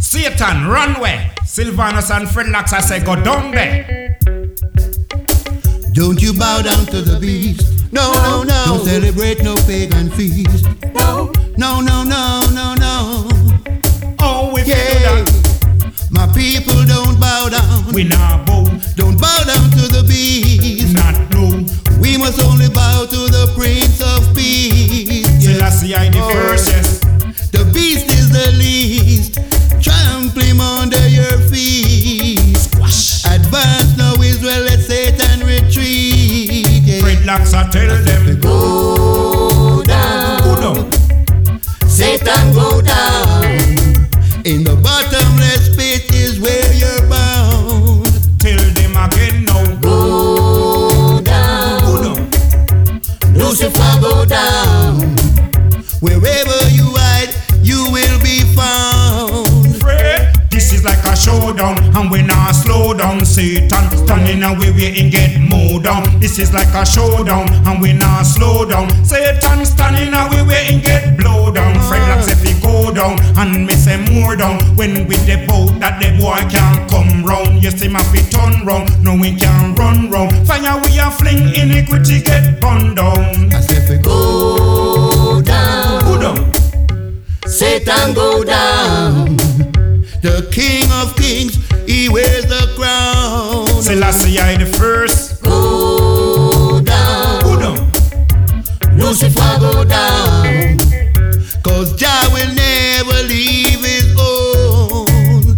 Satan, run way. Sylvanus and Fredlocks, I say, go down there. Don't you bow down to the beast. No, no, no. Don't celebrate no pagan feast. No, no, no, no, no, no. Oh, if you do that, my people don't bow down. we not bow. Don't bow down to the beast. Not no. We must only bow to the Prince of Peace. Till I see I the first, yes. The beast is the least. Trample him under your feet. Squash. Advance now, Israel, let Satan retreat. Yeah. Fredlocks, I tell them, Go down. go down. Satan, go down. In the bottomless pit is where you're bound. Tell them again now. Go down. Go down. Lucifer, go down. Wherever you hide, you will be found. Fred, this is like a showdown, and we not slow down. Satan standing away, we ain't get mowed down. This is like a showdown, and we not slow down. Satan standing away, we ain't get blow down. Fredlocks if he go down, and me say more down. When we the boat that the boy can't come round. You see my feet turn round, no we can't run round. Fire we a fling, iniquity get burned down. I say, go down. Go down. Satan, go down. The King of Kings, he wears the crown. Selassie I the first. Go down. Go down. Lucifer, go down. Cause Jah will never leave his own.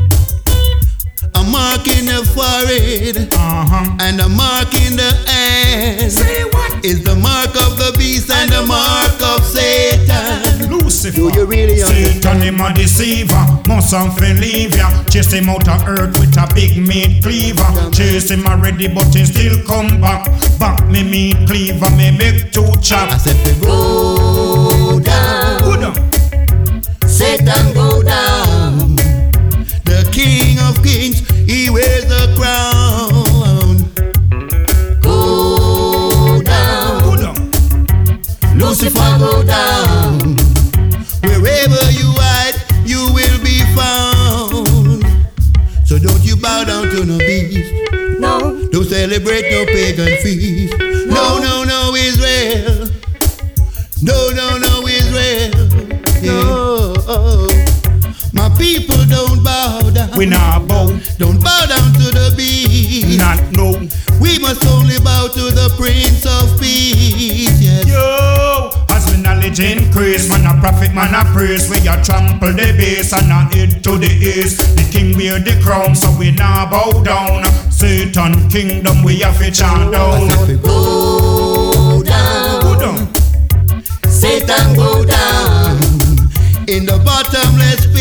A mark in the forehead and a mark in the hand. Say what? Is the mark of the beast and the mark of Satan. Lucifer. Do you really Satan him a deceiver, must something leave ya. Chase him out of earth with a big meat cleaver. Chase him already but he still come back. Back me meat cleaver, me make two chop. I said, go down. Go down. Satan, go down. The King of Kings, he wears the crown. Go down. Go down. Lucifer, go down. Wherever you hide, you will be found. So don't you bow down to no beast. No. Don't celebrate no pagan feast. No, no, no, Israel. No, no, no, Israel. No. My people don't bow down. We not bow. Don't bow down to the beast. Not no. We must only bow to the Prince of Peace. Yes. Yo, as we knowledge increase, man a prophet, man a priest. We a trample the base and a head to the east. The king wear the crown, so we not bow down. Satan kingdom we have to chant down. Go down. Go down. Satan, go down. In the bottomless